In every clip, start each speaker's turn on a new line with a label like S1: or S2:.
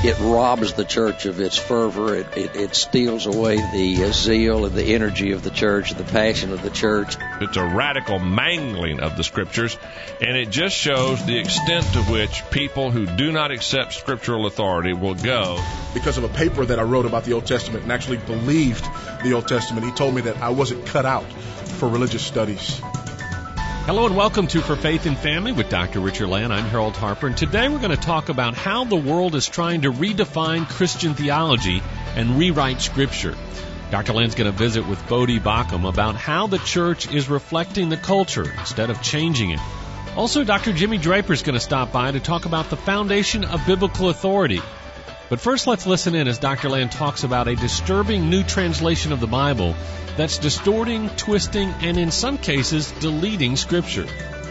S1: It robs the church of its fervor. It steals away the zeal and the energy of the church, the passion of the church.
S2: It's a radical mangling of the Scriptures, and it just shows the extent to which people who do not accept scriptural authority will go.
S3: Because of a paper that I wrote about the Old Testament and actually believed the Old Testament, he told me that I wasn't cut out for religious studies.
S4: Hello and welcome to For Faith and Family with Dr. Richard Land. I'm Harold Harper, and today we're going to talk about how the world is trying to redefine Christian theology and rewrite Scripture. Dr. Land's going to visit with Bodie Baucham about how the church is reflecting the culture instead of changing it. Also, Dr. Jimmy Draper is going to stop by to talk about the foundation of biblical authority. But first, let's listen in as Dr. Land talks about a disturbing new translation of the Bible that's distorting, twisting, and in some cases, deleting Scripture.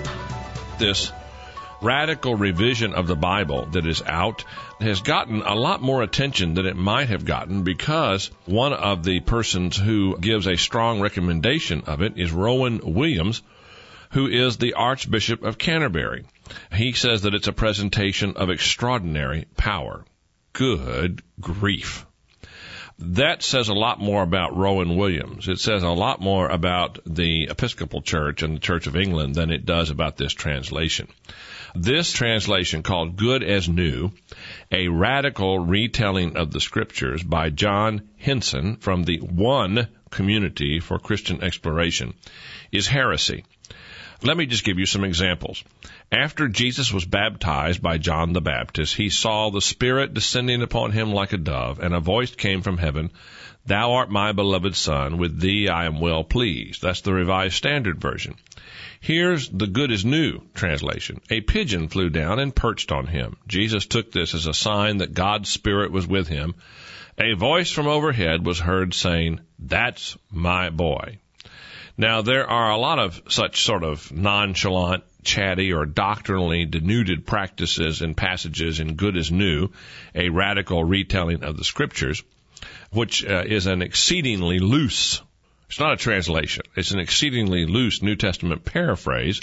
S2: This radical revision of the Bible that is out has gotten a lot more attention than it might have gotten because one of the persons who gives a strong recommendation of it is Rowan Williams, who is the Archbishop of Canterbury. He says that it's a presentation of extraordinary power. Good grief. That says a lot more about Rowan Williams. It says a lot more about the Episcopal Church and the Church of England than it does about this translation. This translation, called Good as New, a radical retelling of the Scriptures by John Henson from the One Community for Christian Exploration, is heresy. Let me just give you some examples. After Jesus was baptized by John the Baptist, he saw the Spirit descending upon him like a dove, and a voice came from heaven, "Thou art my beloved Son, with thee I am well pleased." That's the Revised Standard Version. Here's the Good as New translation. "A pigeon flew down and perched on him. Jesus took this as a sign that God's Spirit was with him. A voice from overhead was heard saying, 'That's my boy.'" Now, there are a lot of such sort of nonchalant, chatty, or doctrinally denuded practices and passages in Good as New, a radical retelling of the Scriptures, which is an exceedingly loose, it's not a translation, it's an exceedingly loose New Testament paraphrase,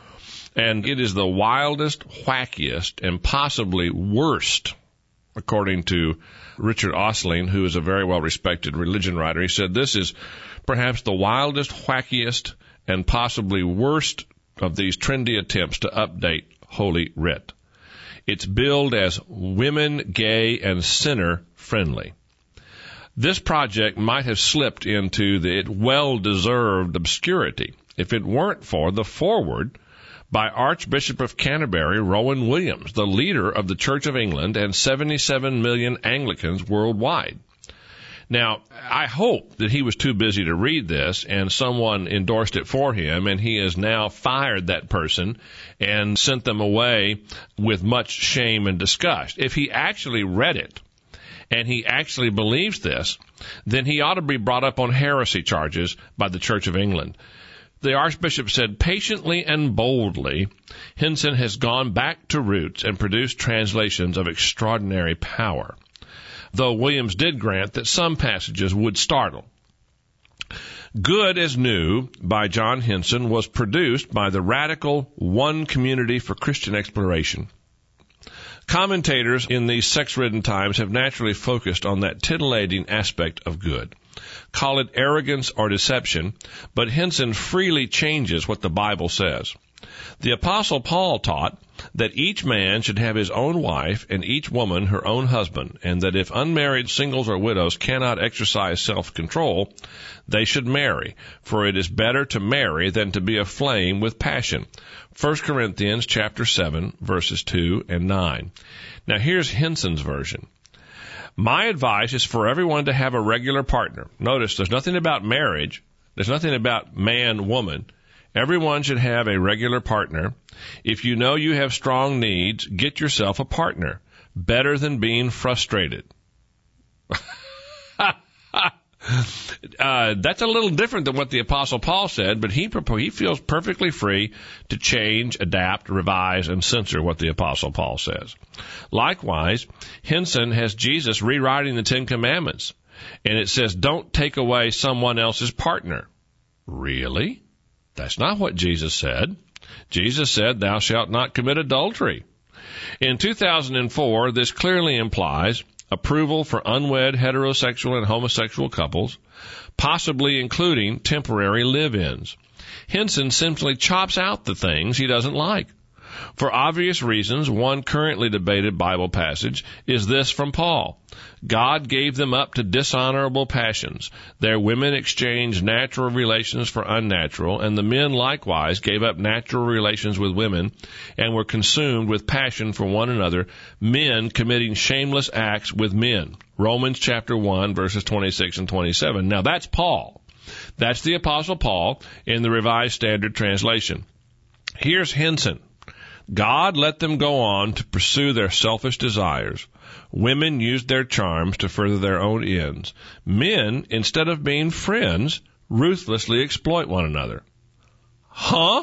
S2: and it is the wildest, wackiest, and possibly worst, according to Richard Ostling, who is a very well-respected religion writer. He said this is perhaps the wildest, wackiest, and possibly worst of these trendy attempts to update Holy Writ. It's billed as women, gay, and sinner friendly. This project might have slipped into the well-deserved obscurity if it weren't for the foreword by Archbishop of Canterbury, Rowan Williams, the leader of the Church of England and 77 million Anglicans worldwide. Now, I hope that he was too busy to read this and someone endorsed it for him, and he has now fired that person and sent them away with much shame and disgust. If he actually read it and he actually believes this, then he ought to be brought up on heresy charges by the Church of England. The Archbishop said, patiently and boldly, Henson has gone back to roots and produced translations of extraordinary power, though Williams did grant that some passages would startle. Good as New by John Henson was produced by the radical One Community for Christian Exploration. Commentators in these sex-ridden times have naturally focused on that titillating aspect of good. Call it arrogance or deception, but Henson freely changes what the Bible says. The Apostle Paul taught that each man should have his own wife and each woman her own husband, and that if unmarried singles or widows cannot exercise self-control, they should marry, for it is better to marry than to be aflame with passion. 1 Corinthians chapter 7, verses 2 and 9. Now here's Henson's version. My advice is for everyone to have a regular partner. Notice there's nothing about marriage. There's nothing about man, woman. Everyone should have a regular partner. If you know you have strong needs, get yourself a partner. Better than being frustrated. That's a little different than what the Apostle Paul said, but he feels perfectly free to change, adapt, revise, and censor what the Apostle Paul says. Likewise, Henson has Jesus rewriting the Ten Commandments, and it says, don't take away someone else's partner. Really? That's not what Jesus said. Jesus said, thou shalt not commit adultery. In 2004, this clearly implies approval for unwed heterosexual and homosexual couples, possibly including temporary live-ins. Henson simply chops out the things he doesn't like. For obvious reasons, one currently debated Bible passage is this from Paul. God gave them up to dishonorable passions. Their women exchanged natural relations for unnatural, and the men likewise gave up natural relations with women and were consumed with passion for one another, men committing shameless acts with men. Romans chapter 1, verses 26 and 27. Now that's Paul. That's the Apostle Paul in the Revised Standard Translation. Here's Henson. God let them go on to pursue their selfish desires. Women used their charms to further their own ends. Men, instead of being friends, ruthlessly exploit one another. Huh?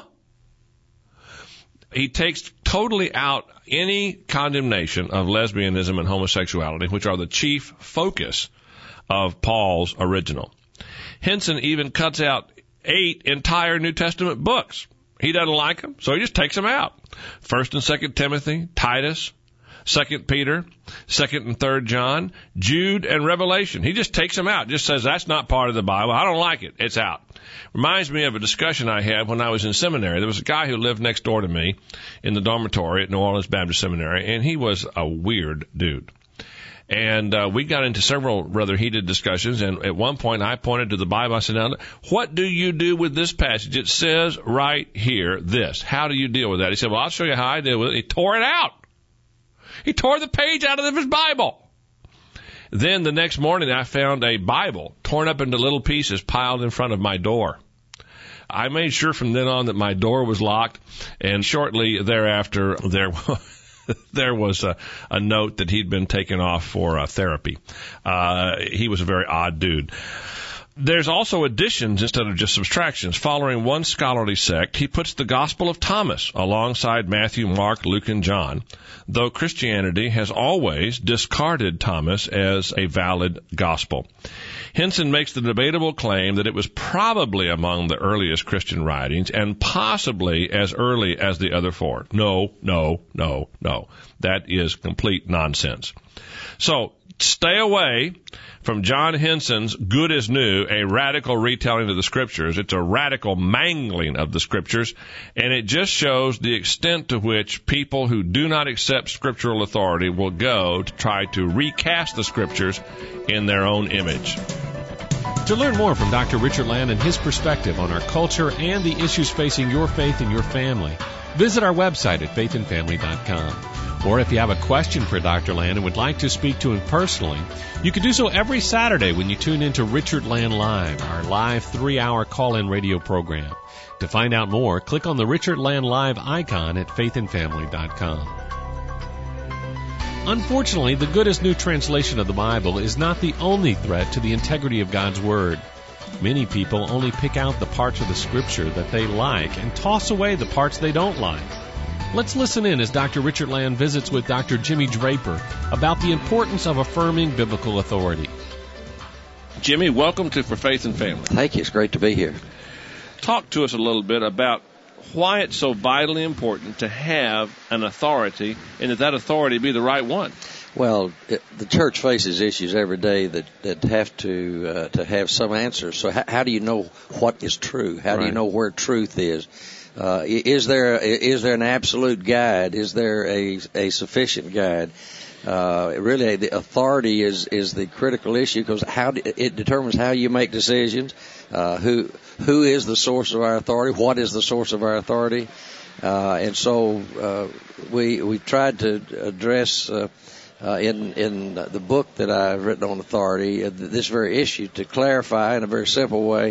S2: He takes totally out any condemnation of lesbianism and homosexuality, which are the chief focus of Paul's original. Henson even cuts out 8 entire New Testament books. He doesn't like them, so he just takes them out. 1st and 2nd Timothy, Titus, 2nd Peter, 2nd and 3rd John, Jude, and Revelation. He just takes them out, just says that's not part of the Bible. I don't like it. It's out. Reminds me of a discussion I had when I was in seminary. There was a guy who lived next door to me in the dormitory at New Orleans Baptist Seminary, and he was a weird dude. And we got into several rather heated discussions, and at one point I pointed to the Bible. I said, now, what do you do with this passage? It says right here this. How do you deal with that? He said, well, I'll show you how I deal with it. He tore it out. He tore the page out of his Bible. Then the next morning I found a Bible torn up into little pieces piled in front of my door. I made sure from then on that my door was locked, and shortly thereafter there was a note that he'd been taken off for therapy. He was a very odd dude. There's also additions instead of just subtractions. Following one scholarly sect, he puts the Gospel of Thomas alongside Matthew, Mark, Luke, and John, though Christianity has always discarded Thomas as a valid gospel. Henson makes the debatable claim that it was probably among the earliest Christian writings and possibly as early as the other 4. No. That is complete nonsense. So, stay away from John Henson's Good as New, a radical retelling of the Scriptures. It's a radical mangling of the Scriptures, and it just shows the extent to which people who do not accept scriptural authority will go to try to recast the Scriptures in their own image.
S4: To learn more from Dr. Richard Land and his perspective on our culture and the issues facing your faith and your family, visit our website at faithandfamily.com. Or if you have a question for Dr. Land and would like to speak to him personally, you can do so every Saturday when you tune into Richard Land Live, our live 3-hour call-in radio program. To find out more, click on the Richard Land Live icon at faithandfamily.com. Unfortunately, the Good as New translation of the Bible is not the only threat to the integrity of God's Word. Many people only pick out the parts of the Scripture that they like and toss away the parts they don't like. Let's listen in as Dr. Richard Land visits with Dr. Jimmy Draper about the importance of affirming biblical authority.
S2: Jimmy, welcome to For Faith and Family.
S1: Thank you. It's great to be here.
S2: Talk to us a little bit about why it's so vitally important to have an authority and that authority be the right one.
S1: Well, the church faces issues every day that have to have some answers. So how do you know what is true? How do you know where truth is? Is there an absolute guide? Is there a sufficient guide? Really, the authority is the critical issue because it determines how you make decisions. Who is the source of our authority? What is the source of our authority? And so we tried to address in the book that I've written on authority this very issue to clarify in a very simple way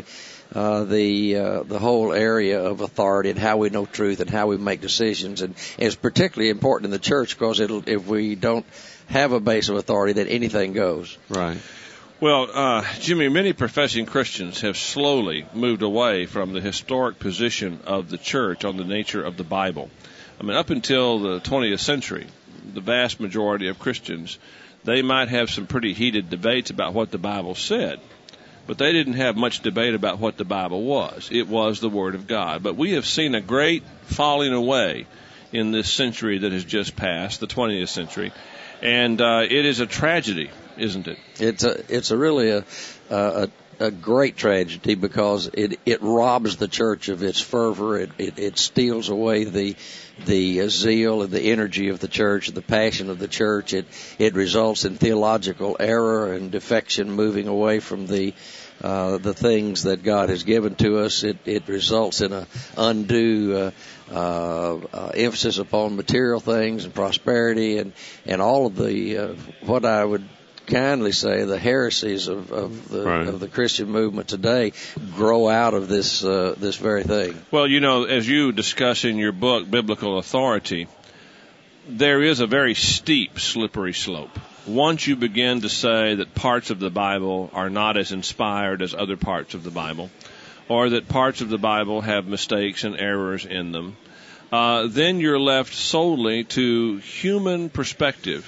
S1: the whole area of authority and how we know truth and how we make decisions. And it's particularly important in the church because if we don't have a base of authority, then anything goes.
S2: Right. Well, Jimmy, many professing Christians have slowly moved away from the historic position of the church on the nature of the Bible. I mean, up until the 20th century, the vast majority of Christians, they might have some pretty heated debates about what the Bible said, but they didn't have much debate about what the Bible was. It was the Word of God. But we have seen a great falling away in this century that has just passed, the 20th century. And it is a tragedy, isn't it?
S1: It's really a great tragedy because it robs the church of its fervor. It steals away the zeal and the energy of the church, the passion of the church. It results in theological error and defection, moving away from the things that God has given to us. It results in an undue emphasis upon material things and prosperity and all of the what I would kindly say the heresies of the Christian movement today grow out of this very thing.
S2: Well, as you discuss in your book, Biblical Authority, there is a very steep, slippery slope. Once you begin to say that parts of the Bible are not as inspired as other parts of the Bible, or that parts of the Bible have mistakes and errors in them, then you're left solely to human perspective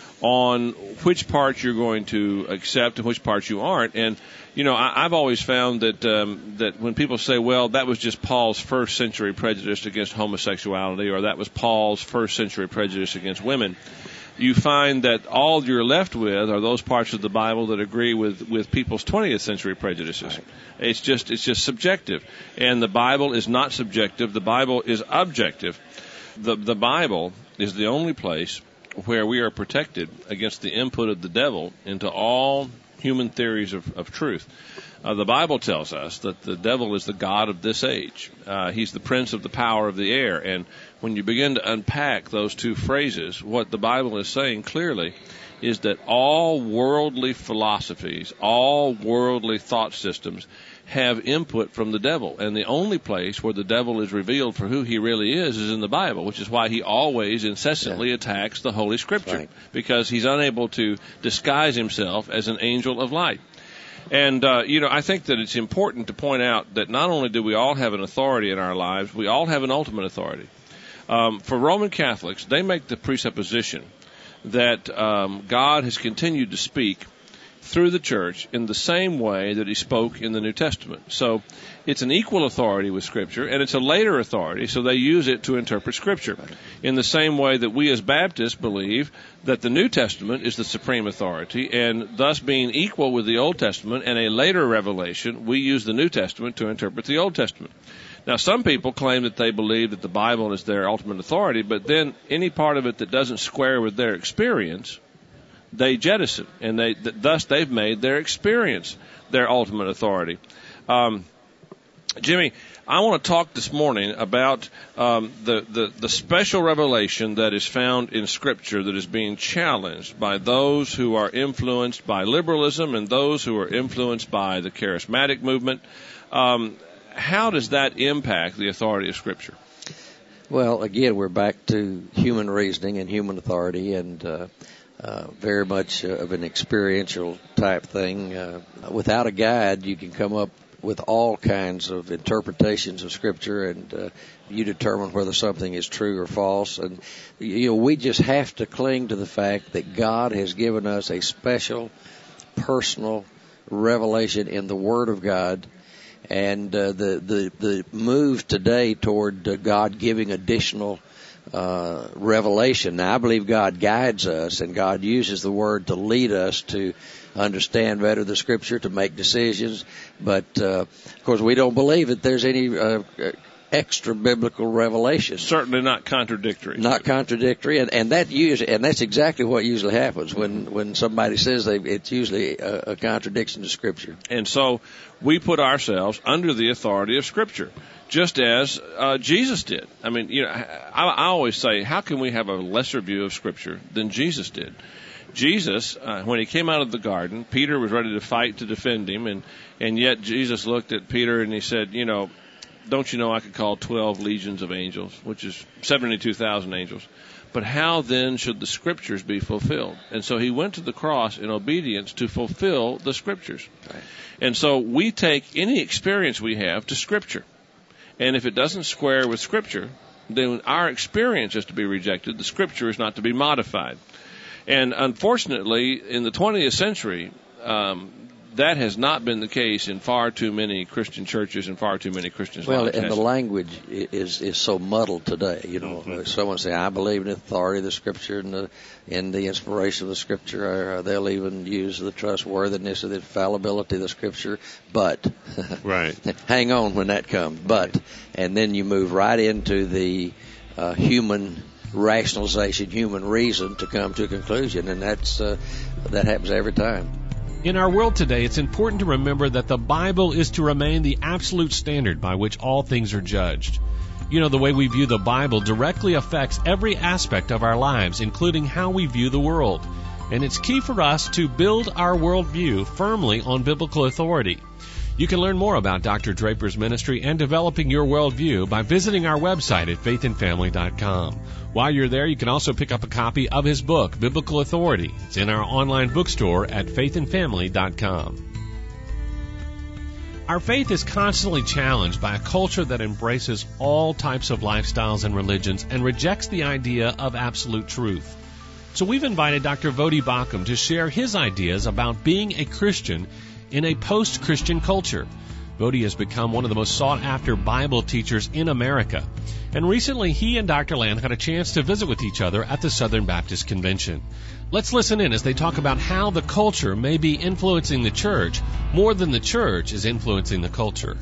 S2: on which parts you're going to accept and which parts you aren't. And, I've always found that when people say, well, that was just Paul's first century prejudice against homosexuality, or that was Paul's first century prejudice against women, you find that all you're left with are those parts of the Bible that agree with people's 20th century prejudices. Right. It's just subjective. And the Bible is not subjective. The Bible is objective. The Bible is the only place where we are protected against the input of the devil into all human theories of truth. The Bible tells us that the devil is the god of this age. He's the prince of the power of the air. And when you begin to unpack those two phrases, what the Bible is saying clearly is that all worldly philosophies, all worldly thought systems have input from the devil. And the only place where the devil is revealed for who he really is in the Bible, which is why he always incessantly attacks the Holy Scripture, right, because he's unable to disguise himself as an angel of light. And, I think that it's important to point out that not only do we all have an authority in our lives, we all have an ultimate authority. For Roman Catholics, they make the presupposition that God has continued to speak through the church in the same way that he spoke in the New Testament. So it's an equal authority with Scripture, and it's a later authority, so they use it to interpret Scripture. In the same way that we as Baptists believe that the New Testament is the supreme authority, and thus being equal with the Old Testament and a later revelation, we use the New Testament to interpret the Old Testament. Now, some people claim that they believe that the Bible is their ultimate authority, but then any part of it that doesn't square with their experience, they jettison, and thus they've made their experience their ultimate authority. Jimmy, I want to talk this morning about the special revelation that is found in Scripture that is being challenged by those who are influenced by liberalism and those who are influenced by the charismatic movement. How does that impact the authority of Scripture?
S1: Well, again, we're back to human reasoning and human authority, and very much of an experiential type thing. Without a guide, you can come up with all kinds of interpretations of Scripture, and you determine whether something is true or false. And we just have to cling to the fact that God has given us a special, personal revelation in the Word of God. And the move today toward God giving additional revelation. Now, I believe God guides us, and God uses the Word to lead us to understand better the Scripture, to make decisions. But, of course, we don't believe that there's any extra biblical revelation.
S2: Certainly not contradictory.
S1: Not contradictory, and that's exactly what usually happens when somebody says it's usually a contradiction to Scripture.
S2: And so we put ourselves under the authority of Scripture, just as Jesus did. I mean, I always say, how can we have a lesser view of Scripture than Jesus did? Jesus, when he came out of the garden, Peter was ready to fight to defend him, and yet Jesus looked at Peter and he said, don't you know I could call 12 legions of angels, which is 72,000 angels? But how then should the Scriptures be fulfilled? And so he went to the cross in obedience to fulfill the Scriptures. Right. And so we take any experience we have to Scripture. And if it doesn't square with Scripture, then our experience is to be rejected. The Scripture is not to be modified. And unfortunately, in the 20th century, that has not been the case in far too many Christian churches and far too many Christians.
S1: Well, and the language is so muddled today. You know, someone say, "I believe in the authority of the Scripture and the inspiration of the Scripture," or they'll even use the trustworthiness of the infallibility of the Scripture. But
S2: right,
S1: hang on when that comes. But and then you move right into the human rationalization, human reason to come to a conclusion, and that happens every time.
S4: In our world today, it's important to remember that the Bible is to remain the absolute standard by which all things are judged. You know, the way we view the Bible directly affects every aspect of our lives, including how we view the world. And it's key for us to build our worldview firmly on biblical authority. You can learn more about Dr. Draper's ministry and developing your worldview by visiting our website at faithandfamily.com. While you're there, you can also pick up a copy of his book, Biblical Authority. It's in our online bookstore at faithandfamily.com. Our faith is constantly challenged by a culture that embraces all types of lifestyles and religions and rejects the idea of absolute truth. So we've invited Dr. Voddie Baucham to share his ideas about being a Christian in a post-Christian culture. Voddie has become one of the most sought-after Bible teachers in America. And recently, he and Dr. Land had a chance to visit with each other at the Southern Baptist Convention. Let's listen in as they talk about how the culture may be influencing the church more than the church is influencing the culture.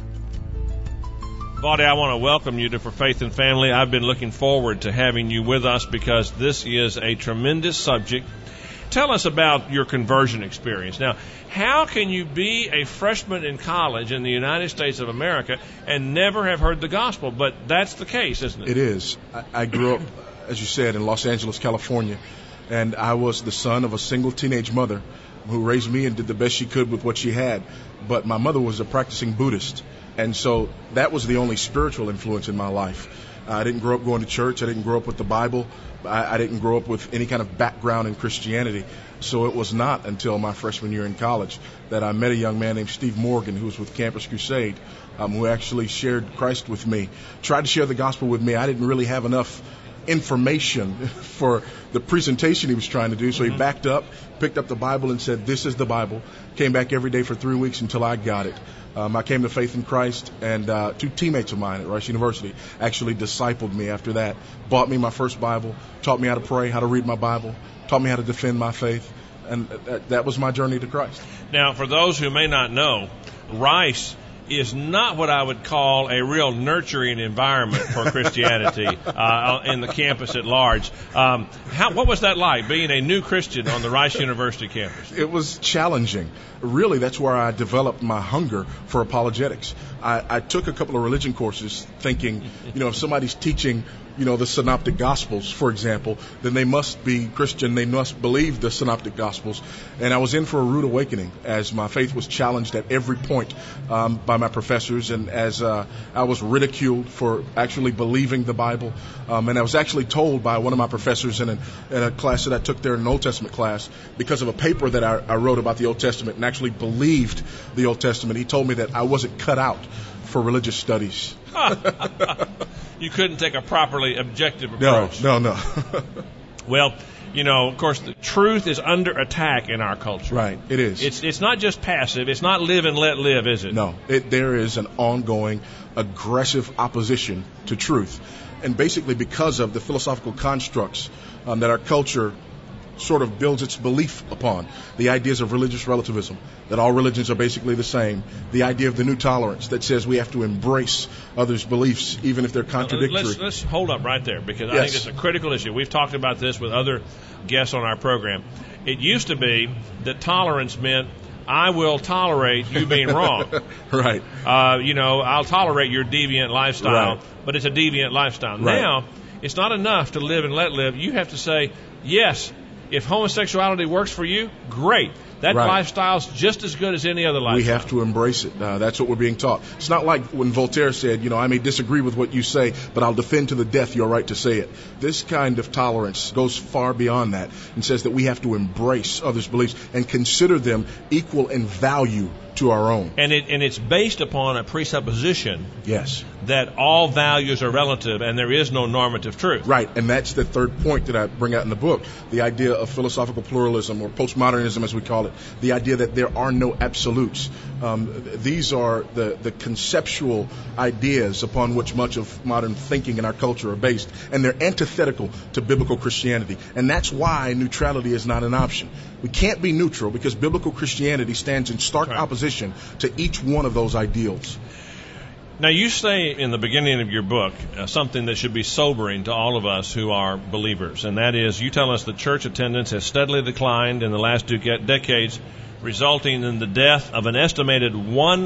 S2: Voddie, I want to welcome you to For Faith and Family. I've been looking forward to having you with us because this is a tremendous subject. Tell us about your conversion experience. Now, how can you be a freshman in college in the United States of America and never have heard the gospel? But that's the case, isn't it?
S3: It is. I grew up, as you said, in Los Angeles, California, and I was the son of a single teenage mother who raised me and did the best she could with what she had. But my mother was a practicing Buddhist, and so that was the only spiritual influence in my life. I didn't grow up going to church. I didn't grow up with the Bible. I didn't grow up with any kind of background in Christianity. So it was not until my freshman year in college that I met a young man named Steve Morgan, who was with Campus Crusade, who actually shared Christ with me, tried to share the gospel with me. I didn't really have enough information for the presentation he was trying to do, so he backed up, picked up the Bible and said, "This is the Bible." Came back every day for 3 weeks until I got it. I came to faith in Christ, and two teammates of mine at Rice University actually discipled me after that, bought me my first Bible, taught me how to pray, how to read my Bible, taught me how to defend my faith, and that was my journey to Christ.
S2: Now, for those who may not know, Rice is not what I would call a real nurturing environment for Christianity in the campus at large. What was that like, being a new Christian on the Rice University campus?
S3: It was challenging. Really, that's where I developed my hunger for apologetics. I took a couple of religion courses thinking, if somebody's teaching, the Synoptic Gospels, for example, then they must be Christian. They must believe the Synoptic Gospels. And I was in for a rude awakening as my faith was challenged at every point by my professors, and as I was ridiculed for actually believing the Bible. And I was actually told by one of my professors in a class that I took there, an Old Testament class, because of a paper that I wrote about the Old Testament and actually believed the Old Testament. He told me that I wasn't cut out for religious studies.
S2: You couldn't take a properly objective approach.
S3: No.
S2: Well, of course, the truth is under attack in our culture.
S3: Right, it is.
S2: It's not just passive. It's not live and let live, is it?
S3: No, there is an ongoing, aggressive opposition to truth. And basically because of the philosophical constructs that our culture sort of builds its belief upon. The ideas of religious relativism, that all religions are basically the same. The idea of the new tolerance that says we have to embrace others' beliefs even if they're contradictory.
S2: Let's hold up right there, because I think it's a critical issue. We've talked about this with other guests on our program. It used to be that tolerance meant I will tolerate you being wrong.
S3: Right.
S2: I'll tolerate your deviant lifestyle,
S3: right.
S2: But it's a deviant lifestyle.
S3: Right.
S2: Now, it's not enough to live and let live. You have to say, yes, if homosexuality works for you, great. That
S3: right.
S2: lifestyle's just as good as any other lifestyle.
S3: We have to embrace it. That's what we're being taught. It's not like when Voltaire said, I may disagree with what you say, but I'll defend to the death your right to say it. This kind of tolerance goes far beyond that and says that we have to embrace others' beliefs and consider them equal in value to our own.
S2: And it's based upon a presupposition
S3: Yes.
S2: that all values are relative and there is no normative truth.
S3: Right, and that's the third point that I bring out in the book, the idea of philosophical pluralism, or postmodernism as we call it, the idea that there are no absolutes. These are the conceptual ideas upon which much of modern thinking in our culture are based, and they're antithetical to biblical Christianity, and that's why neutrality is not an option. We can't be neutral because biblical Christianity stands in stark opposition to each one of those ideals.
S2: Now, you say in the beginning of your book something that should be sobering to all of us who are believers, and that is, you tell us that church attendance has steadily declined in the last 2 decades, resulting in the death of an estimated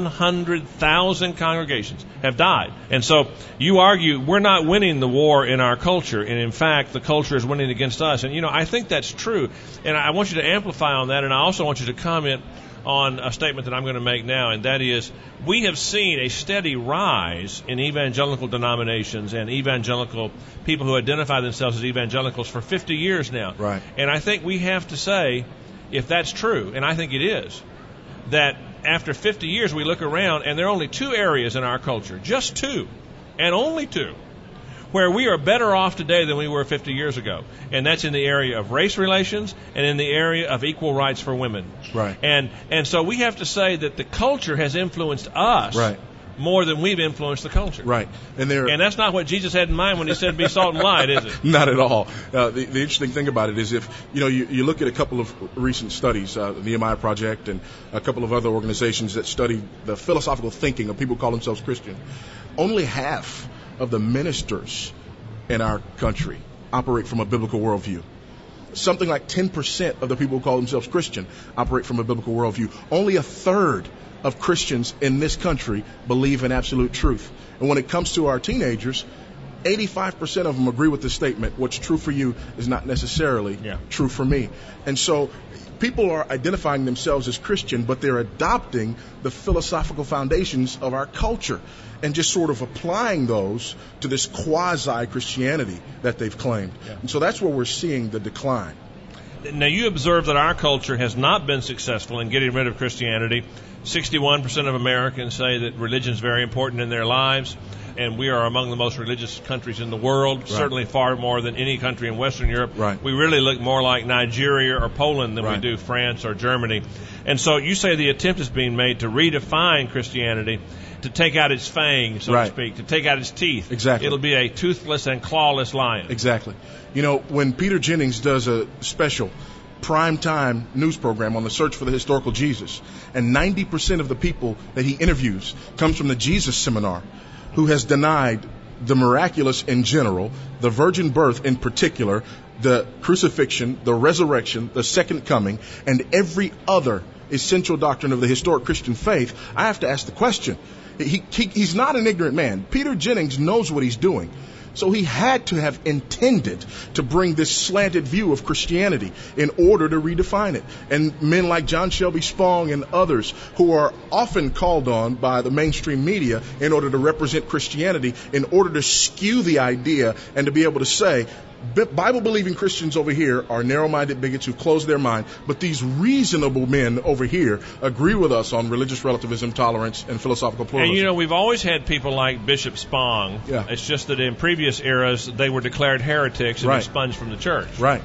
S2: 100,000 congregations have died. And so you argue we're not winning the war in our culture, and in fact the culture is winning against us. And I think that's true, and I want you to amplify on that, and I also want you to comment on a statement that I'm going to make now, and that is, we have seen a steady rise in evangelical denominations and evangelical people who identify themselves as evangelicals for 50 years now.
S3: Right.
S2: And I think we have to say, if that's true, and I think it is, that after 50 years we look around and there are only 2 areas in our culture, just 2, and only 2, where we are better off today than we were 50 years ago. And that's in the area of race relations and in the area of equal rights for women.
S3: Right.
S2: And so we have to say that the culture has influenced us more than we've influenced the culture.
S3: Right. And
S2: that's not what Jesus had in mind when he said be salt and light, is it?
S3: Not at all. The interesting thing about it is if, you look at a couple of recent studies, the Nehemiah Project and a couple of other organizations that study the philosophical thinking of people who call themselves Christian, only half of the ministers in our country operate from a biblical worldview. Something like 10% of the people who call themselves Christian operate from a biblical worldview. Only a third of Christians in this country believe in absolute truth. And when it comes to our teenagers, 85% of them agree with the statement, what's true for you is not necessarily true for me. And so people are identifying themselves as Christian, but they're adopting the philosophical foundations of our culture and just sort of applying those to this quasi-Christianity that they've claimed. And so that's where we're seeing the decline.
S2: Now, you observe that our culture has not been successful in getting rid of Christianity. 61% of Americans say that religion is very important in their lives, and we are among the most religious countries in the world, certainly far more than any country in Western Europe.
S3: Right.
S2: We really look more like Nigeria or Poland than we do France or Germany. And so you say the attempt is being made to redefine Christianity, to take out its fangs, so to speak, to take out its teeth.
S3: Exactly.
S2: It'll be a toothless and clawless lion.
S3: Exactly. When Peter Jennings does a special primetime news program on the search for the historical Jesus, and 90% of the people that he interviews comes from the Jesus Seminar, who has denied the miraculous in general, the virgin birth in particular, the crucifixion, the resurrection, the second coming, and every other essential doctrine of the historic Christian faith, I have to ask the question. He's not an ignorant man. Peter Jennings knows what he's doing. So he had to have intended to bring this slanted view of Christianity in order to redefine it. And men like John Shelby Spong and others who are often called on by the mainstream media in order to represent Christianity, in order to skew the idea and to be able to say, Bible-believing Christians over here are narrow-minded bigots who close their mind, but these reasonable men over here agree with us on religious relativism, tolerance, and philosophical pluralism.
S2: And we've always had people like Bishop Spong.
S3: Yeah.
S2: It's just that in previous eras, they were declared heretics and expunged from the church.
S3: Right.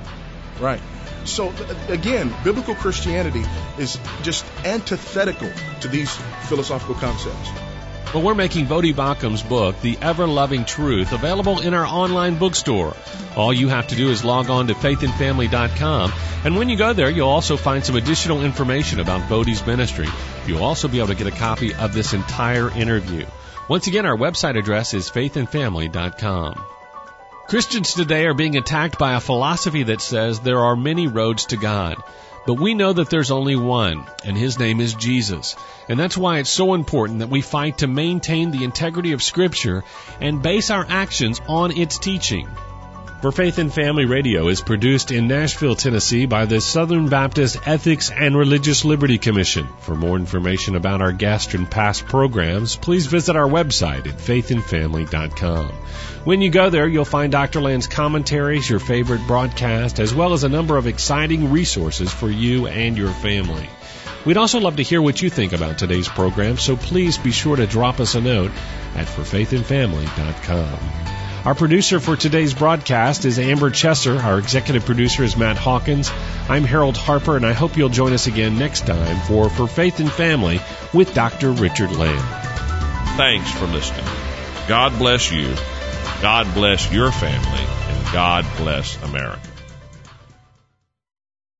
S3: So, again, biblical Christianity is just antithetical to these philosophical concepts.
S4: Well, we're making Voddie Baucham's book, The Ever-Loving Truth, available in our online bookstore. All you have to do is log on to faithandfamily.com, and when you go there, you'll also find some additional information about Voddie's ministry. You'll also be able to get a copy of this entire interview. Once again, our website address is faithandfamily.com. Christians today are being attacked by a philosophy that says there are many roads to God. But we know that there's only one, and His name is Jesus. And that's why it's so important that we fight to maintain the integrity of Scripture and base our actions on its teaching. For Faith and Family Radio is produced in Nashville, Tennessee by the Southern Baptist Ethics and Religious Liberty Commission. For more information about our guest and past programs, please visit our website at faithandfamily.com. When you go there, you'll find Dr. Land's commentaries, your favorite broadcast, as well as a number of exciting resources for you and your family. We'd also love to hear what you think about today's program, so please be sure to drop us a note at forfaithandfamily.com. Our producer for today's broadcast is Amber Chesser. Our executive producer is Matt Hawkins. I'm Harold Harper, and I hope you'll join us again next time for Faith and Family with Dr. Richard Land.
S2: Thanks for listening. God bless you. God bless your family. And God bless America.